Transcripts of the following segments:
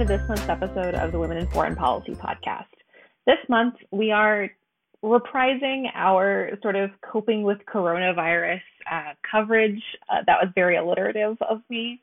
this month's episode of the Women in Foreign Policy podcast. This month, we are reprising our sort of coping with coronavirus coverage. That was very alliterative of me.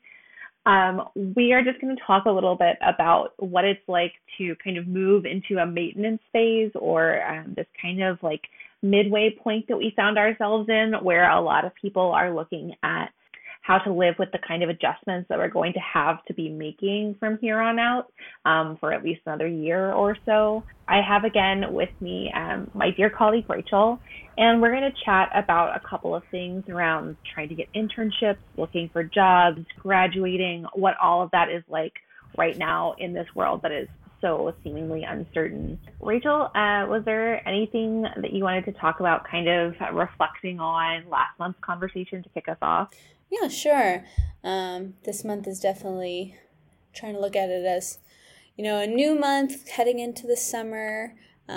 We are just going to talk a little bit about what it's like to kind of move into a maintenance phase or this kind of like midway point that we found ourselves in, where a lot of people are looking at how to live with the kind of adjustments that we're going to have to be making from here on out for at least another year or so. I have again with me my dear colleague Rachel, and we're going to chat about a couple of things around trying to get internships, looking for jobs, graduating, what all of that is like right now in this world that is so seemingly uncertain. Rachel, was there anything that you wanted to talk about, kind of reflecting on last month's conversation to kick us off? Yeah, sure. This month is definitely trying to look at it as, a new month heading into the summer.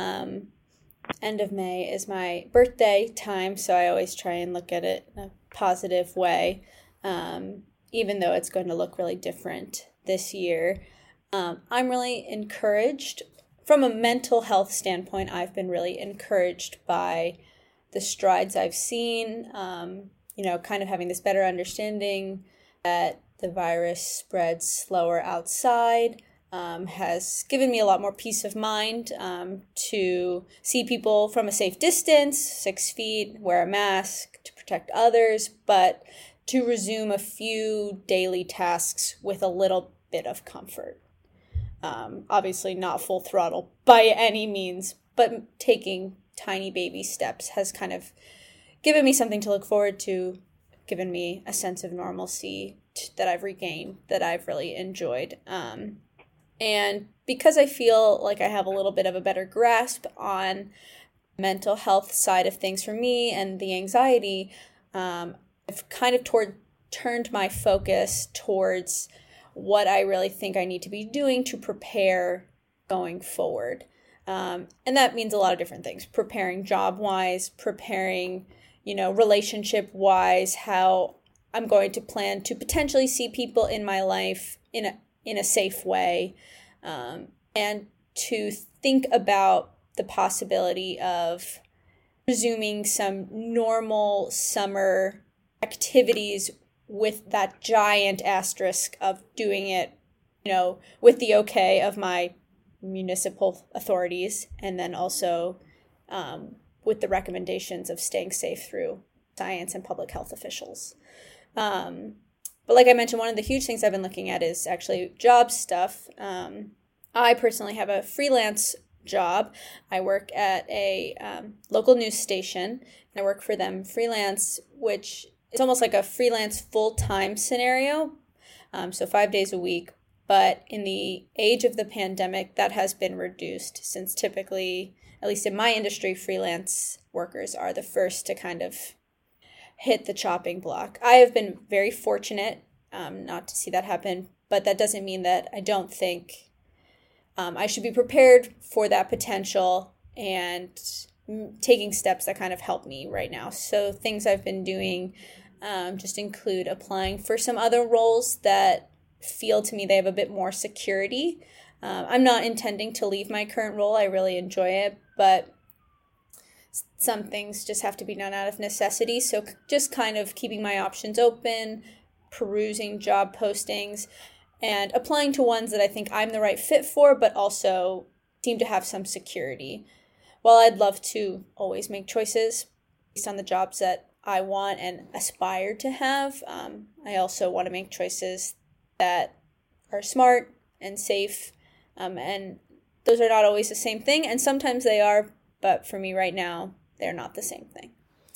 End of May is my birthday time, so I always try and look at it in a positive way, even though it's going to look really different this year. I'm really encouraged. From a mental health standpoint, I've been really encouraged by the strides I've seen, kind of having this better understanding that the virus spreads slower outside has given me a lot more peace of mind to see people from a safe distance, 6 feet, wear a mask to protect others, but to resume a few daily tasks with a little bit of comfort. Obviously not full throttle by any means, but taking tiny baby steps has kind of given me something to look forward to, given me a sense of normalcy that I've regained, that I've really enjoyed. And because I feel like I have a little bit of a better grasp on mental health side of things for me and the anxiety, I've kind of turned my focus towards what I really think I need to be doing to prepare going forward. And that means a lot of different things. Preparing job-wise, preparing relationship-wise, how I'm going to plan to potentially see people in my life in a safe way, and to think about the possibility of resuming some normal summer activities with that giant asterisk of doing it, with the okay of my municipal authorities, and then also with the recommendations of staying safe through science and public health officials. But like I mentioned, one of the huge things I've been looking at is actually job stuff. I personally have a freelance job. I work at a local news station, and I work for them freelance, which is almost like a freelance full-time scenario, so 5 days a week. But in the age of the pandemic, that has been reduced, since typically, at least in my industry, freelance workers are the first to kind of hit the chopping block. I have been very fortunate not to see that happen, but that doesn't mean that I don't think I should be prepared for that potential and taking steps that kind of help me right now. So things I've been doing just include applying for some other roles that feel to me they have a bit more security. I'm not intending to leave my current role. I really enjoy it, but some things just have to be done out of necessity. So just kind of keeping my options open, perusing job postings, and applying to ones that I think I'm the right fit for, but also seem to have some security. While I'd love to always make choices based on the jobs that I want and aspire to have, I also want to make choices that are smart and safe, and those are not always the same thing, and sometimes they are, but for me right now, they're not the same thing.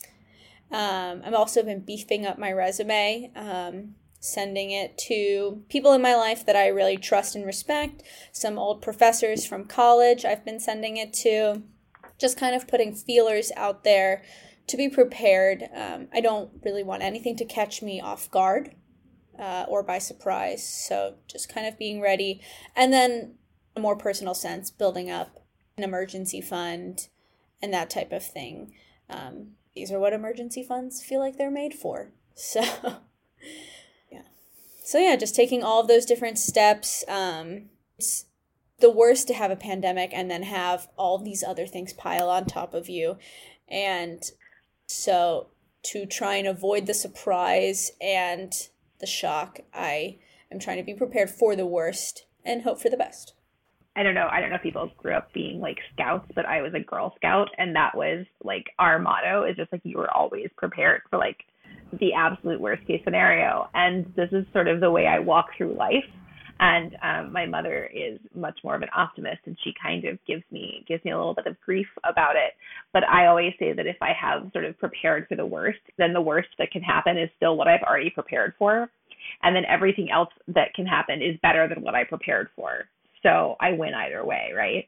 I've also been beefing up my resume, sending it to people in my life that I really trust and respect, some old professors from college I've been sending it to, just kind of putting feelers out there to be prepared. I don't really want anything to catch me off guard or by surprise, so just kind of being ready. And then, in a more personal sense, building up an emergency fund and that type of thing. These are what emergency funds feel like they're made for. So, yeah. So, yeah, just taking all of those different steps. it's the worst to have a pandemic and then have all these other things pile on top of you. And so to try and avoid the surprise and the shock, I am trying to be prepared for the worst and hope for the best. I don't know if people grew up being like scouts, but I was a Girl Scout, and that was like our motto is just like you were always prepared for like the absolute worst case scenario. And this is sort of the way I walk through life. And my mother is much more of an optimist, and she kind of gives me a little bit of grief about it. But I always say that if I have sort of prepared for the worst, then the worst that can happen is still what I've already prepared for. And then everything else that can happen is better than what I prepared for. So I win either way, right?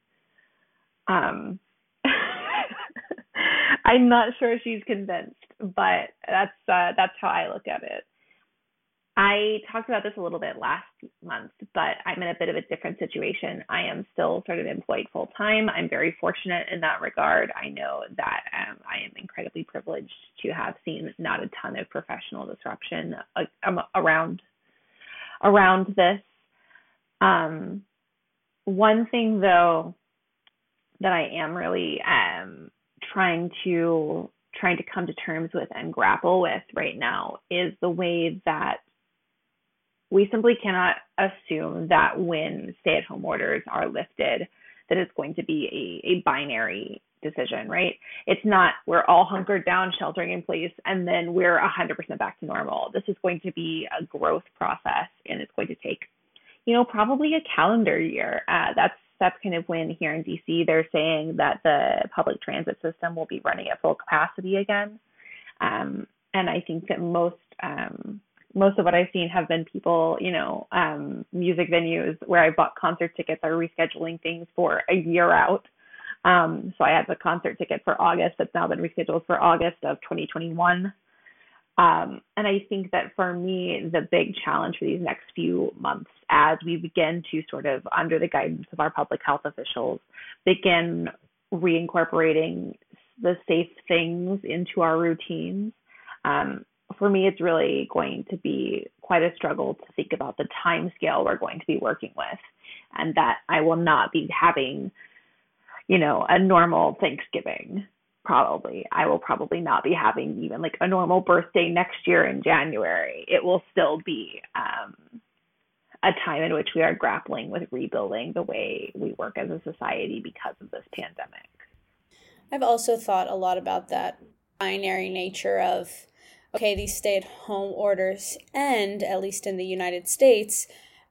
I'm not sure she's convinced, but that's how I look at it. I talked about this a little bit last month, but I'm in a bit of a different situation. I am still sort of employed full time. I'm very fortunate in that regard. I know that I am incredibly privileged to have seen not a ton of professional disruption around this. One thing though that I am really trying to come to terms with and grapple with right now is the way that we simply cannot assume that when stay-at-home orders are lifted, that it's going to be a binary decision, right? It's not we're all hunkered down, sheltering in place, and then we're 100% back to normal. This is going to be a growth process, and it's going to take, probably a calendar year. That's kind of when here in DC they're saying that the public transit system will be running at full capacity again. And I think that most of what I've seen have been people, music venues where I bought concert tickets are rescheduling things for a year out. So I had the concert ticket for August that's now been rescheduled for August of 2021. And I think that for me, the big challenge for these next few months, as we begin to sort of, under the guidance of our public health officials, begin reincorporating the safe things into our routines, for me, it's really going to be quite a struggle to think about the time scale we're going to be working with, and that I will not be having, a normal Thanksgiving. Probably. I will probably not be having even like a normal birthday next year in January. It will still be a time in which we are grappling with rebuilding the way we work as a society because of this pandemic. I've also thought a lot about that binary nature of, okay, these stay-at-home orders end, at least in the United States,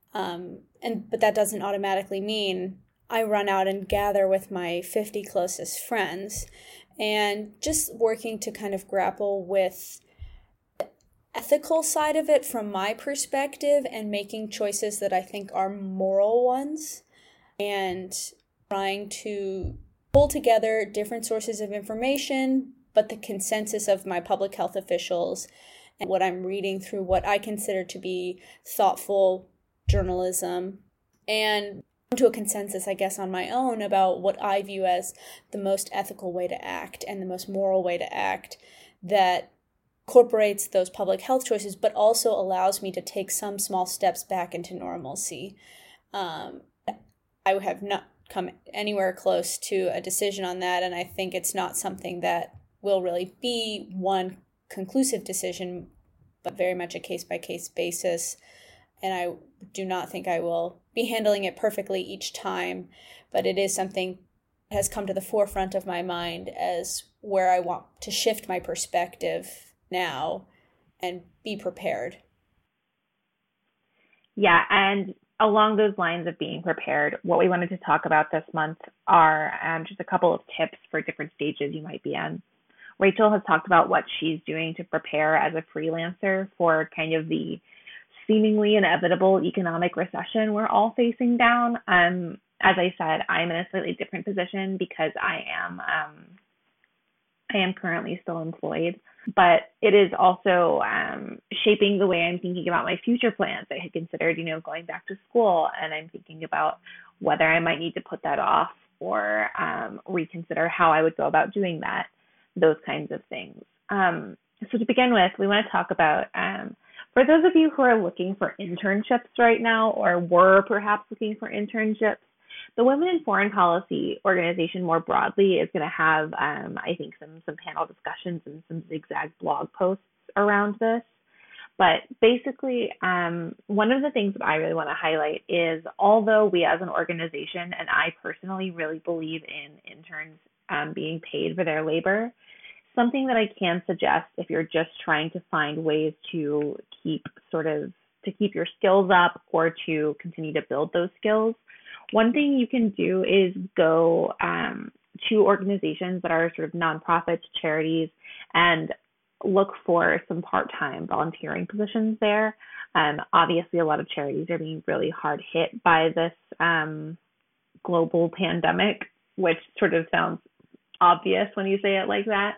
but that doesn't automatically mean I run out and gather with my 50 closest friends. And just working to kind of grapple with the ethical side of it from my perspective and making choices that I think are moral ones, and trying to pull together different sources of information, but the consensus of my public health officials and what I'm reading through what I consider to be thoughtful journalism, and to a consensus, I guess, on my own about what I view as the most ethical way to act and the most moral way to act that incorporates those public health choices, but also allows me to take some small steps back into normalcy. I have not come anywhere close to a decision on that, and I think it's not something that will really be one conclusive decision, but very much a case-by-case basis. And I do not think I will be handling it perfectly each time, but it is something that has come to the forefront of my mind as where I want to shift my perspective now and be prepared. Yeah, and along those lines of being prepared, what we wanted to talk about this month are just a couple of tips for different stages you might be in. Rachel has talked about what she's doing to prepare as a freelancer for kind of the seemingly inevitable economic recession we're all facing down. As I said, I'm in a slightly different position because I am currently still employed, but it is also shaping the way I'm thinking about my future plans. I had considered, going back to school, and I'm thinking about whether I might need to put that off or reconsider how I would go about doing that, those kinds of things. So to begin with, we want to talk about For those of you who are looking for internships right now or were perhaps looking for internships, the Women in Foreign Policy organization more broadly is going to have, I think, some panel discussions and some zigzag blog posts around this. But basically, one of the things that I really want to highlight is although we as an organization, and I personally really believe in interns being paid for their labor, something that I can suggest if you're just trying to find ways to keep your skills up or to continue to build those skills, one thing you can do is go to organizations that are sort of nonprofits, charities, and look for some part-time volunteering positions there. Obviously, a lot of charities are being really hard hit by this global pandemic, which sort of sounds obvious when you say it like that.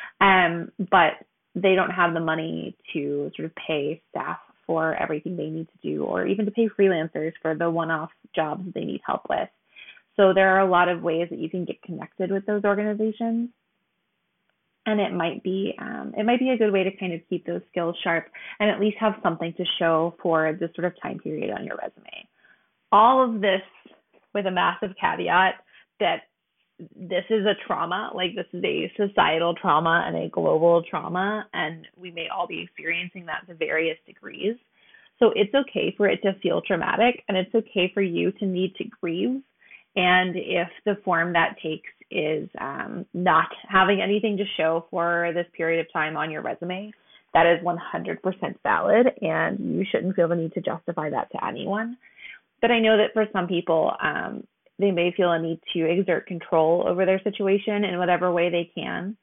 But they don't have the money to sort of pay staff for everything they need to do, or even to pay freelancers for the one-off jobs that they need help with. So there are a lot of ways that you can get connected with those organizations. And it might be a good way to kind of keep those skills sharp and at least have something to show for this sort of time period on your resume. All of this with a massive caveat that this is a trauma, like this is a societal trauma and a global trauma, and we may all be experiencing that to various degrees. So it's okay for it to feel traumatic, and it's okay for you to need to grieve. And if the form that takes is not having anything to show for this period of time on your resume, that is 100% valid, and you shouldn't feel the need to justify that to anyone. But I know that for some people, they may feel a need to exert control over their situation in whatever way they can,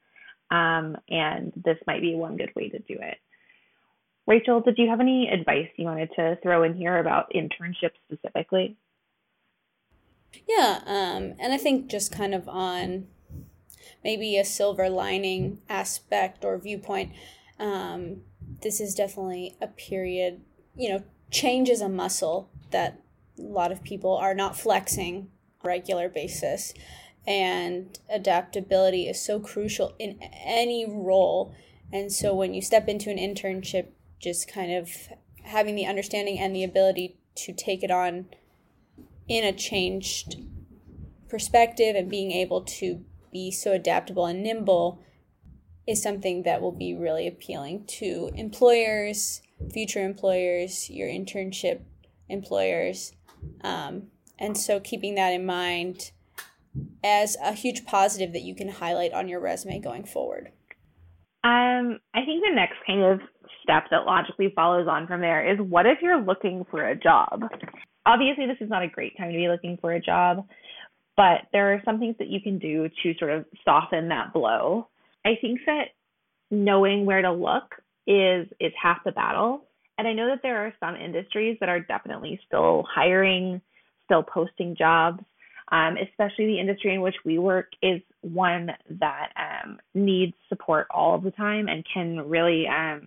and this might be one good way to do it. Rachel, did you have any advice you wanted to throw in here about internships specifically? Yeah, and I think just kind of on maybe a silver lining aspect or viewpoint, this is definitely a period, change is a muscle that a lot of people are not flexing on a regular basis, and adaptability is so crucial in any role. And so when you step into an internship, just kind of having the understanding and the ability to take it on in a changed perspective and being able to be so adaptable and nimble is something that will be really appealing to employers, future employers, your internship employers. And so keeping that in mind as a huge positive that you can highlight on your resume going forward. I think the next kind of step that logically follows on from there is, what if you're looking for a job? Obviously, this is not a great time to be looking for a job, but there are some things that you can do to sort of soften that blow. I think that knowing where to look is half the battle. And I know that there are some industries that are definitely still hiring, still posting jobs, especially the industry in which we work is one that needs support all of the time and can really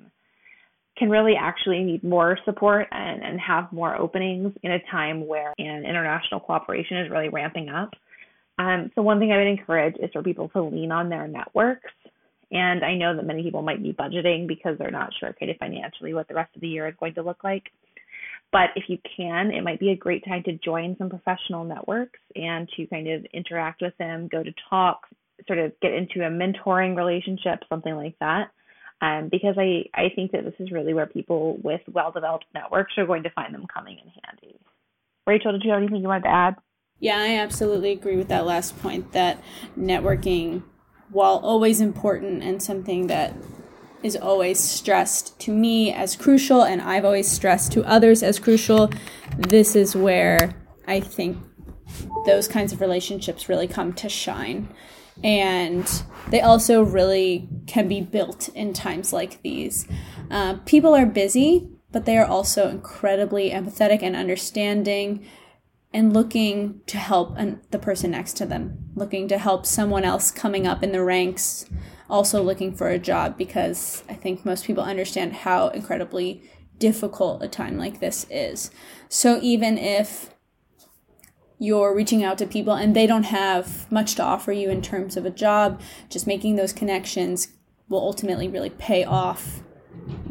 actually need more support and have more openings in a time where international cooperation is really ramping up. So one thing I would encourage is for people to lean on their networks. And I know that many people might be budgeting because they're not sure kind of financially what the rest of the year is going to look like. But if you can, it might be a great time to join some professional networks and to kind of interact with them, go to talks, sort of get into a mentoring relationship, something like that. Because I think that this is really where people with well-developed networks are going to find them coming in handy. Rachel, did you have anything you wanted to add? Yeah, I absolutely agree with that last point, that networking, while always important and something that is always stressed to me as crucial, and I've always stressed to others as crucial, this is where I think those kinds of relationships really come to shine. And they also really can be built in times like these. People are busy, but they are also incredibly empathetic and understanding and looking to help the person next to them, looking to help someone else coming up in the ranks, also looking for a job, because I think most people understand how incredibly difficult a time like this is. So even if you're reaching out to people and they don't have much to offer you in terms of a job, just making those connections will ultimately really pay off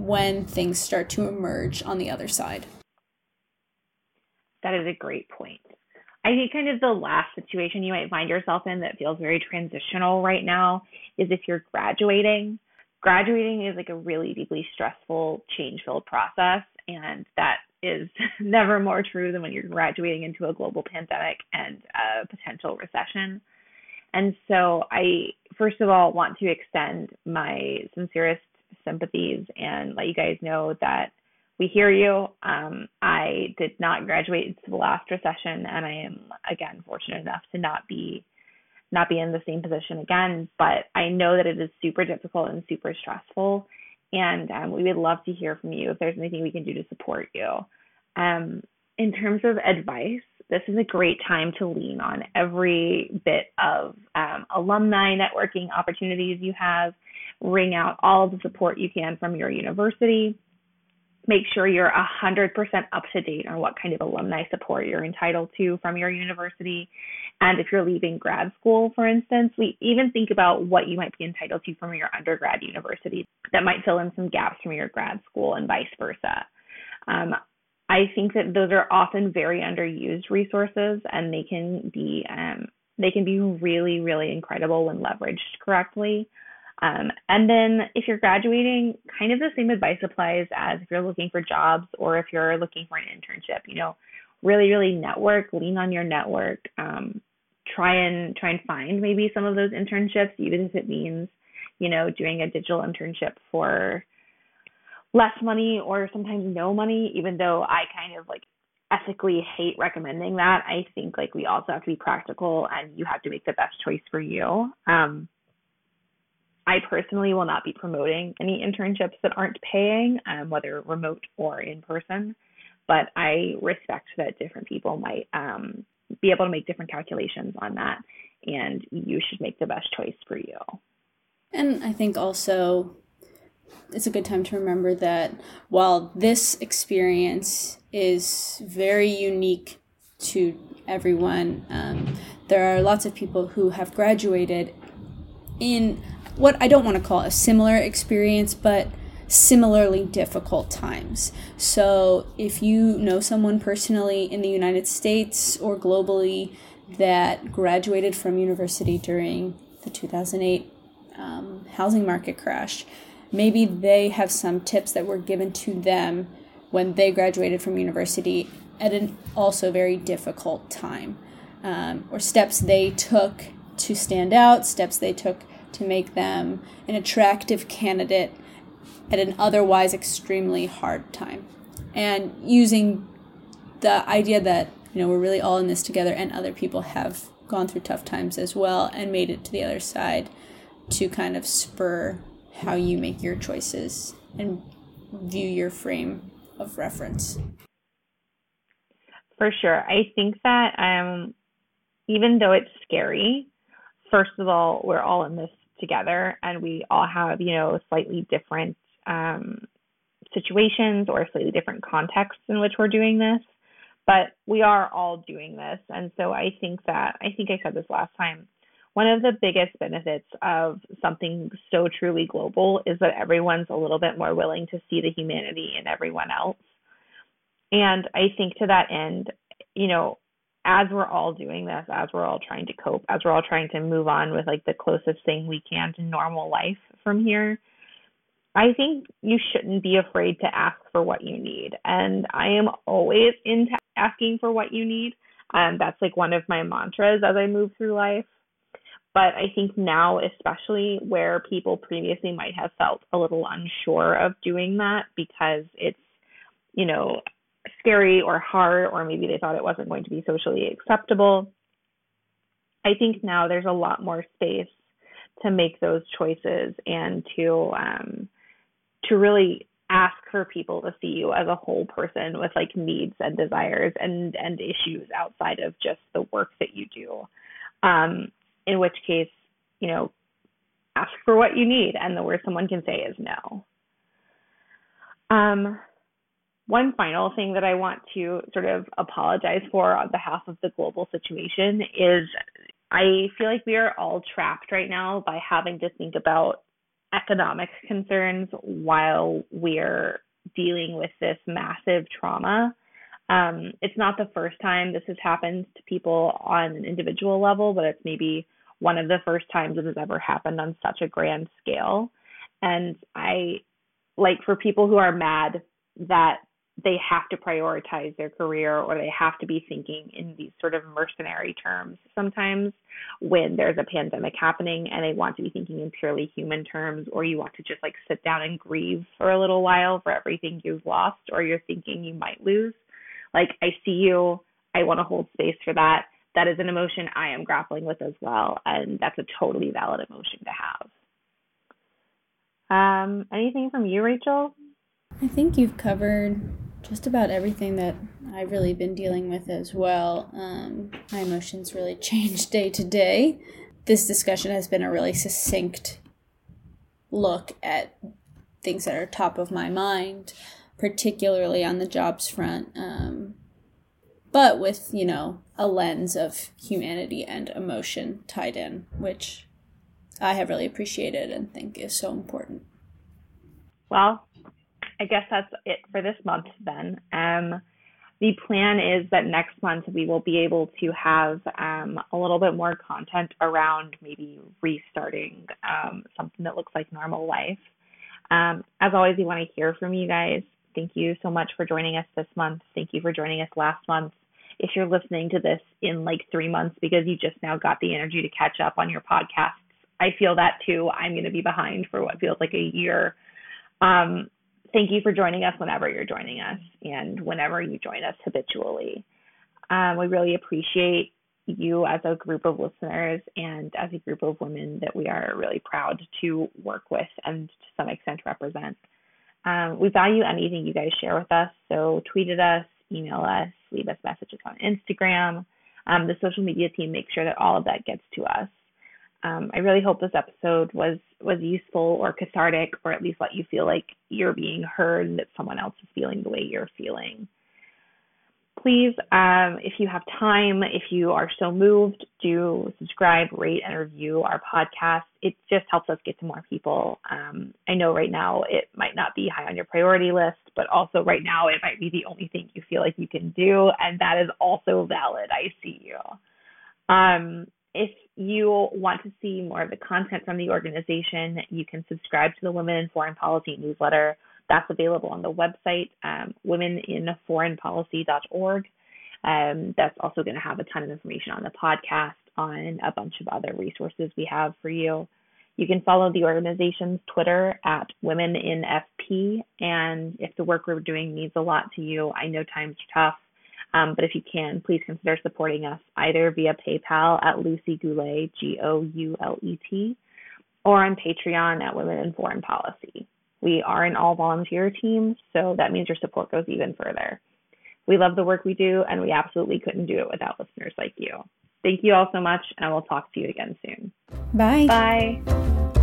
when things start to emerge on the other side. That is a great point. I think kind of the last situation you might find yourself in that feels very transitional right now is if you're graduating. Graduating is like a really deeply stressful, change-filled process, and that is never more true than when you're graduating into a global pandemic and a potential recession. And so I, first of all, want to extend my sincerest sympathies and let you guys know that we hear you. I did not graduate into the last recession, and I am, again, fortunate enough to not be in the same position again. But I know that it is super difficult and super stressful, and we would love to hear from you if there's anything we can do to support you. In terms of advice, this is a great time to lean on every bit of alumni networking opportunities you have. Wring out all of the support you can from your university. Make sure you're 100% up to date on what kind of alumni support you're entitled to from your university. And if you're leaving grad school, for instance, we even think about what you might be entitled to from your undergrad university that might fill in some gaps from your grad school and vice versa. I think that those are often very underused resources, and they can be really, really incredible when leveraged correctly. And then if you're graduating, kind of the same advice applies as if you're looking for jobs or if you're looking for an internship. Really, really network, lean on your network. Try and find maybe some of those internships, even if it means, doing a digital internship for less money or sometimes no money, even though I kind of ethically hate recommending that. I think we also have to be practical, and you have to make the best choice for you. I personally will not be promoting any internships that aren't paying, whether remote or in person, but I respect that different people might be able to make different calculations on that, and you should make the best choice for you. And I think also it's a good time to remember that while this experience is very unique to everyone, there are lots of people who have graduated in what I don't want to call a similar experience, but similarly difficult times. So if you know someone personally in the United States or globally that graduated from university during the 2008 housing market crash, maybe they have some tips that were given to them when they graduated from university at an also very difficult time, or steps they took to stand out, steps they took to make them an attractive candidate at an otherwise extremely hard time. And using the idea that, we're really all in this together and other people have gone through tough times as well and made it to the other side to kind of spur how you make your choices and view your frame of reference. For sure. I think that even though it's scary, first of all, we're all in this together, and we all have, slightly different situations or slightly different contexts in which we're doing this, but we are all doing this. And so I think I said this last time, one of the biggest benefits of something so truly global is that everyone's a little bit more willing to see the humanity in everyone else. And I think to that end, as we're all doing this, as we're all trying to cope, as we're all trying to move on with the closest thing we can to normal life from here, I think you shouldn't be afraid to ask for what you need. And I am always into asking for what you need. That's one of my mantras as I move through life. But I think now, especially where people previously might have felt a little unsure of doing that because it's, scary or hard, or maybe they thought it wasn't going to be socially acceptable, I think now there's a lot more space to make those choices and to really ask for people to see you as a whole person with needs and desires and issues outside of just the work that you do. In which case, ask for what you need, and the worst someone can say is no. One final thing that I want to sort of apologize for on behalf of the global situation is I feel like we are all trapped right now by having to think about economic concerns while we're dealing with this massive trauma. It's not the first time this has happened to people on an individual level, but it's maybe one of the first times it has ever happened on such a grand scale. And I like for people who are mad that they have to prioritize their career or they have to be thinking in these sort of mercenary terms sometimes when there's a pandemic happening and they want to be thinking in purely human terms, or you want to just like sit down and grieve for a little while for everything you've lost or you're thinking you might lose. Like, I see you. I want to hold space for that. That is an emotion I am grappling with as well, and that's a totally valid emotion to have. Anything from you, Rachel? I think you've covered just about everything that I've really been dealing with as well. My emotions really change day to day. This discussion has been a really succinct look at things that are top of my mind, particularly on the jobs front, but with, a lens of humanity and emotion tied in, which I have really appreciated and think is so important. Well, I guess that's it for this month then. The plan is that next month we will be able to have a little bit more content around maybe restarting something that looks like normal life. As always, we want to hear from you guys. Thank you so much for joining us this month. Thank you for joining us last month. If you're listening to this in like 3 months because you just now got the energy to catch up on your podcasts, I feel that too. I'm going to be behind for what feels like a year. Thank you for joining us whenever you're joining us and whenever you join us habitually. We really appreciate you as a group of listeners and as a group of women that we are really proud to work with and to some extent represent. We value anything you guys share with us, so tweet at us, email us, leave us messages on Instagram. The social media team makes sure that all of that gets to us. I really hope this episode was useful or cathartic, or at least let you feel like you're being heard and that someone else is feeling the way you're feeling. Please, if you have time, if you are so moved, do subscribe, rate, and review our podcast. It just helps us get to more people. I know right now it might not be high on your priority list, but also right now it might be the only thing you feel like you can do, and that is also valid. I see you. If you want to see more of the content from the organization, you can subscribe to the Women in Foreign Policy newsletter. That's available on the website, womeninforeignpolicy.org. That's also going to have a ton of information on the podcast, on a bunch of other resources we have for you. You can follow the organization's Twitter at WomenInFP. And if the work we're doing means a lot to you, I know times are tough. But if you can, please consider supporting us either via PayPal at Lucy Goulet, Goulet, or on Patreon at Women in Foreign Policy. We are an all-volunteer team, so that means your support goes even further. We love the work we do, and we absolutely couldn't do it without listeners like you. Thank you all so much, and I will talk to you again soon. Bye. Bye.